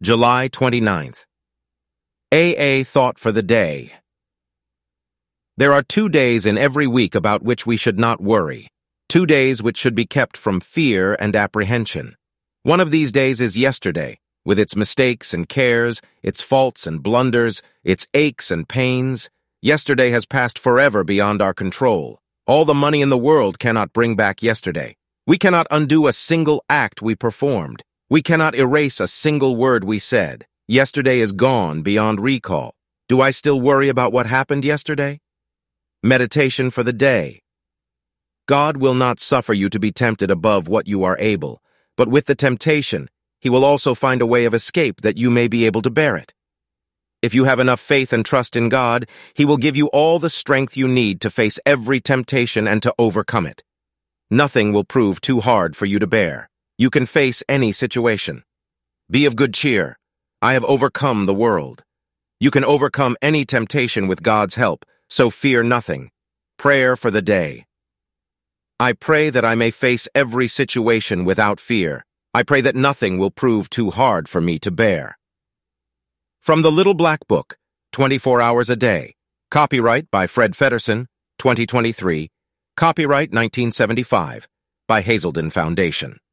July 29th. AA Thought for the Day. There are 2 days in every week about which we should not worry. 2 days which should be kept from fear and apprehension. One of these days is yesterday, with its mistakes and cares, its faults and blunders, its aches and pains. Yesterday has passed forever beyond our control. All the money in the world cannot bring back yesterday. We cannot undo a single act we performed. We cannot erase a single word we said. Yesterday is gone beyond recall. Do I still worry about what happened yesterday? Meditation for the day. God will not suffer you to be tempted above what you are able, but with the temptation, He will also find a way of escape that you may be able to bear it. If you have enough faith and trust in God, He will give you all the strength you need to face every temptation and to overcome it. Nothing will prove too hard for you to bear. You can face any situation. Be of good cheer. I have overcome the world. You can overcome any temptation with God's help, so fear nothing. Prayer for the day. I pray that I may face every situation without fear. I pray that nothing will prove too hard for me to bear. From the Little Black Book, 24 Hours a Day. Copyright by Fred Feddersen, 2023. Copyright 1975, by Hazelden Foundation.